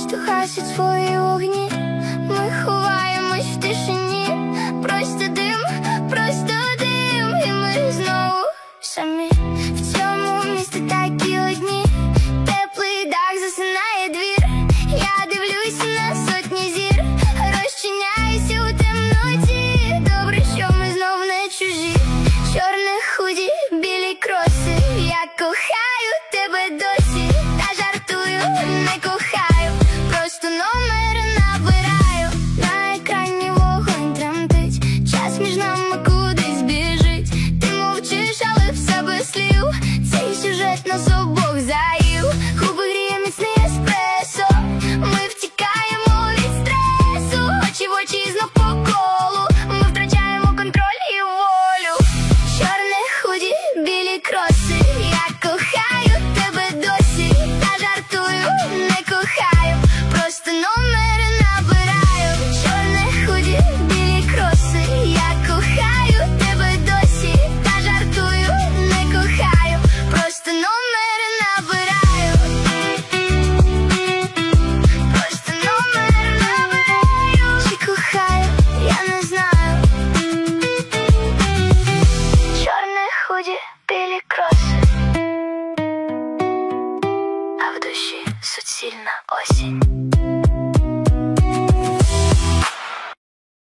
хто гасить свої вогні. Ми ховаємось в тишині, просто дим, і ми знову самі. В цьому місті такі одні, теплий дах засинає двір. Я дивлюся на сотні зір, розчиняюся у темноті. Добре, що ми знов не чужі. Чорне худі, білі кроси. Я кохаю тебе досі, та жартую, не кохаю, просто номер набираю. На екрані вогонь тремтить, час між нами кудись біжить. Ти мовчиш, але все без слів, цей сюжет нас обох заїв. Губи гріє міцний еспресо, ми втікаємо від стресу. Очі в очі знов по колу, ми втрачаємо контроль і волю. Чорне худі, білі кроси. Я кохаю тебе досі, та жартую, не кохаю, просто номер набираю. Чорне худі, білі кроси. Я кохаю тебе досі, та жартую, не кохаю, просто номер набираю. Просто номер набираю. Чи кохаю, я не знаю. Чорне худі, білі кроси, а в душі суцільна осінь.